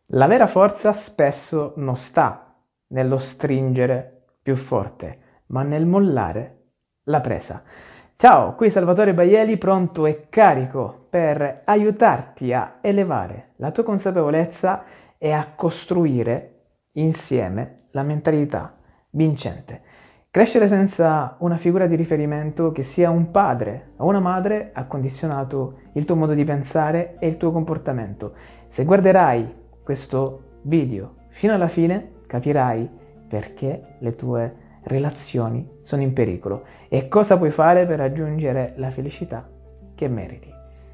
La vera forza spesso non sta nello stringere più forte, ma nel mollare la presa. Ciao, qui Salvatore Baieli, pronto e carico per aiutarti a elevare la tua consapevolezza e a costruire insieme la mentalità vincente. Crescere senza una figura di riferimento che sia un padre o una madre ha condizionato il tuo modo di pensare e il tuo comportamento. Se guarderai questo video fino alla fine, capirai perché le tue relazioni sono in pericolo e cosa puoi fare per raggiungere la felicità che meriti.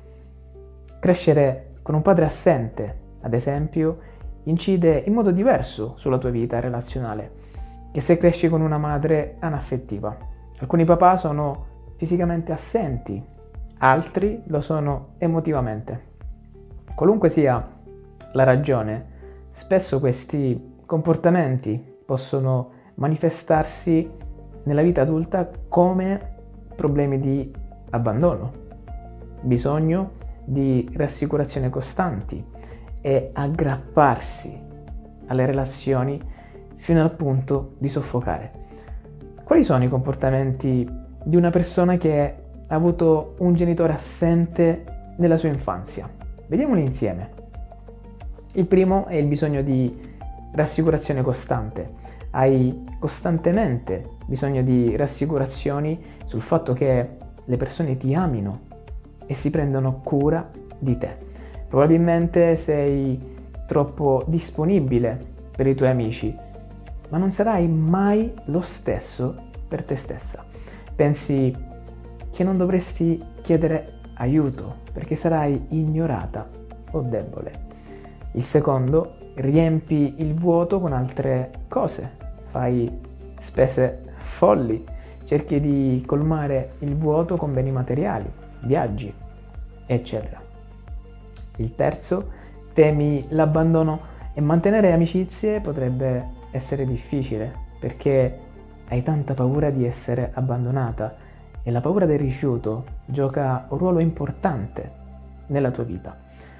Crescere con un padre assente, ad esempio, incide in modo diverso sulla tua vita relazionale che se cresci con una madre anaffettiva. Alcuni papà sono fisicamente assenti, altri lo sono emotivamente. Qualunque sia la ragione, spesso questi comportamenti possono manifestarsi nella vita adulta come problemi di abbandono, bisogno di rassicurazione costanti e aggrapparsi alle relazioni fino al punto di soffocare. Quali sono i comportamenti di una persona che ha avuto un genitore assente nella sua infanzia? Vediamoli insieme. Il primo è il bisogno di rassicurazione costante. Hai costantemente bisogno di rassicurazioni sul fatto che le persone ti amino e si prendono cura di te. Probabilmente sei troppo disponibile per i tuoi amici, ma non sarai mai lo stesso per te stessa. Pensi che non dovresti chiedere aiuto perché sarai ignorata o debole. Il secondo, riempi il vuoto con altre cose, fai spese folli, cerchi di colmare il vuoto con beni materiali, viaggi, eccetera. Il terzo, temi l'abbandono e mantenere amicizie potrebbe essere difficile perché hai tanta paura di essere abbandonata e la paura del rifiuto gioca un ruolo importante nella tua vita.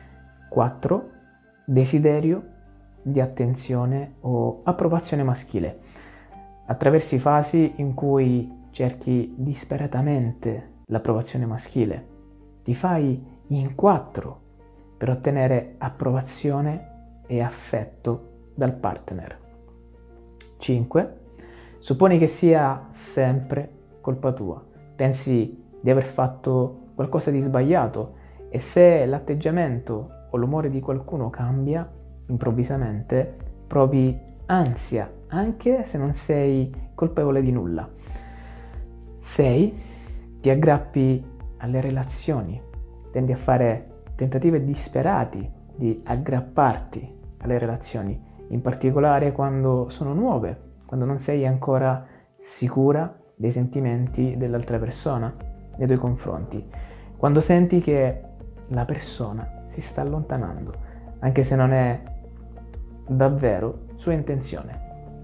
4. Desiderio di attenzione o approvazione maschile. Attraversi fasi in cui cerchi disperatamente l'approvazione maschile. Ti fai in 4 per ottenere approvazione e affetto dal partner. 5. Supponi che sia sempre colpa tua. Pensi di aver fatto qualcosa di sbagliato e se l'atteggiamento o l'umore di qualcuno cambia improvvisamente, provi ansia anche se non sei colpevole di nulla. 6. Ti aggrappi alle relazioni, tendi a fare tentativi disperati di aggrapparti alle relazioni, in particolare quando sono nuove, quando non sei ancora sicura dei sentimenti dell'altra persona nei tuoi confronti, quando senti che la persona si sta allontanando, anche se non è davvero sua intenzione.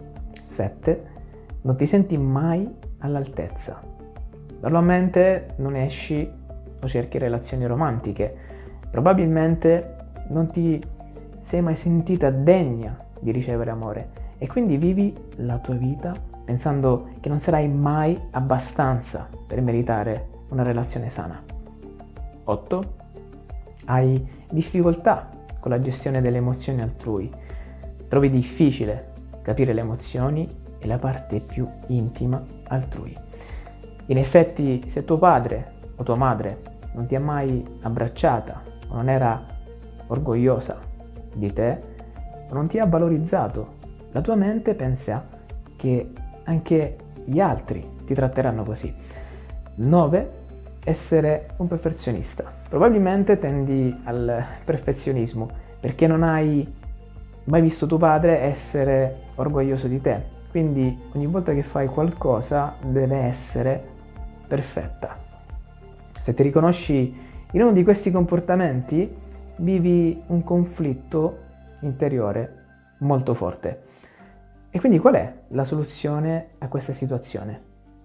7. Non ti senti mai all'altezza. Normalmente non esci o cerchi relazioni romantiche. Probabilmente non ti sei mai sentita degna di ricevere amore e quindi vivi la tua vita pensando che non sarai mai abbastanza per meritare una relazione sana. 8. Hai difficoltà con la gestione delle emozioni altrui. Trovi difficile capire le emozioni e la parte più intima altrui. In effetti, se tuo padre o tua madre non ti ha mai abbracciata o non era orgogliosa di te o non ti ha valorizzato, la tua mente pensa che anche gli altri ti tratteranno così. 9. Essere un perfezionista. Probabilmente tendi al perfezionismo perché non hai mai visto tuo padre essere orgoglioso di te. Quindi ogni volta che fai qualcosa deve essere perfetta. Se ti riconosci in uno di questi comportamenti, vivi un conflitto interiore molto forte. E quindi qual è la soluzione a questa situazione?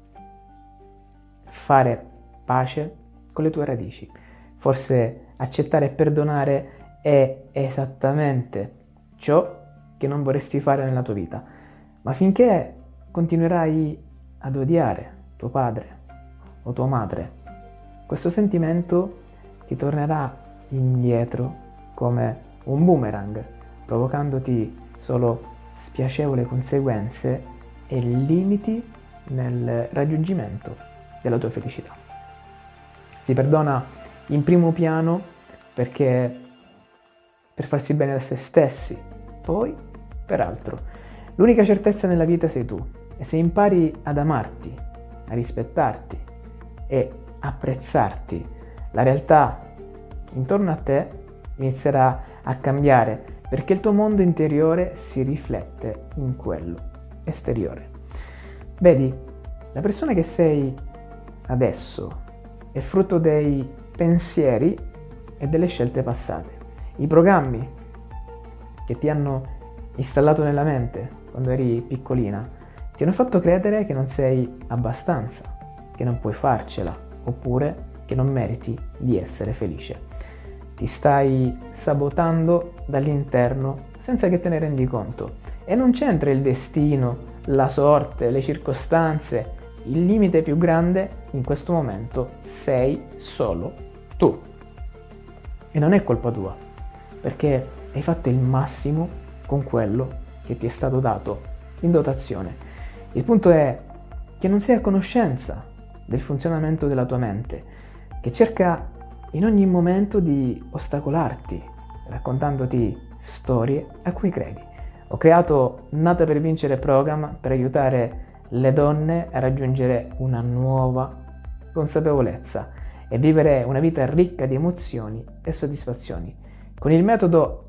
Fare pace con le tue radici. Forse accettare e perdonare è esattamente ciò che non vorresti fare nella tua vita, ma finché continuerai ad odiare tuo padre o tua madre, questo sentimento ti tornerà indietro come un boomerang, provocandoti solo spiacevoli conseguenze e limiti nel raggiungimento della tua felicità. Si perdona in primo piano perché per farsi bene da se stessi, poi per altro. L'unica certezza nella vita sei tu, e se impari ad amarti, a rispettarti e apprezzarti, la realtà intorno a te inizierà a cambiare, perché il tuo mondo interiore si riflette in quello esteriore. Vedi, la persona che sei adesso è frutto dei pensieri e delle scelte passate. I programmi che ti hanno installato nella mente quando eri piccolina ti hanno fatto credere che non sei abbastanza, che non puoi farcela, oppure che non meriti di essere felice. Ti stai sabotando dall'interno senza che te ne rendi conto. E non c'entra il destino, la sorte, le circostanze. Il limite più grande in questo momento sei solo tu. E non è colpa tua, perché hai fatto il massimo con quello che ti è stato dato in dotazione. Il punto è che non sei a conoscenza del funzionamento della tua mente, che cerca in ogni momento di ostacolarti, raccontandoti storie a cui credi. Ho creato Nata per Vincere program per aiutare le donne a raggiungere una nuova consapevolezza e vivere una vita ricca di emozioni e soddisfazioni. Con il metodo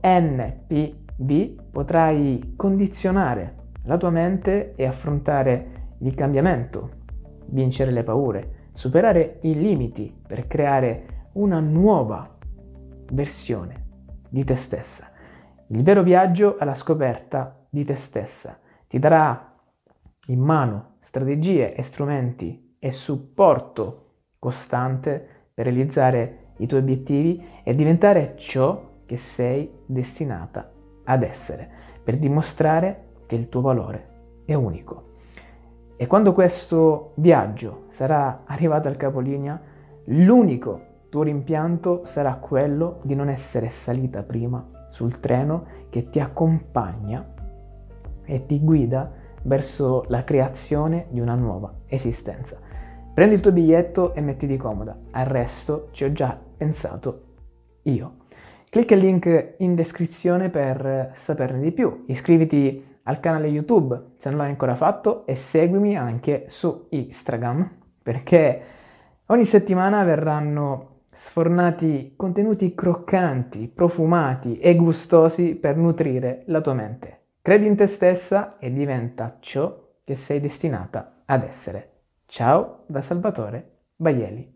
NPV potrai condizionare la tua mente e affrontare il cambiamento, vincere le paure, superare i limiti per creare una nuova versione di te stessa. Il vero viaggio alla scoperta di te stessa ti darà in mano strategie e strumenti e supporto costante per realizzare i tuoi obiettivi e diventare ciò che sei destinata ad essere, per dimostrare che il tuo valore è unico. E quando questo viaggio sarà arrivato al capolinea, l'unico tuo rimpianto sarà quello di non essere salita prima sul treno che ti accompagna e ti guida verso la creazione di una nuova esistenza. Prendi il tuo biglietto e mettiti comoda, al resto ci ho già pensato io. Clicca il link in descrizione per saperne di più, iscriviti al canale YouTube se non l'hai ancora fatto e seguimi anche su Instagram, perché ogni settimana verranno sfornati contenuti croccanti, profumati e gustosi per nutrire la tua mente. Credi in te stessa e diventa ciò che sei destinata ad essere. Ciao da Salvatore Baielli.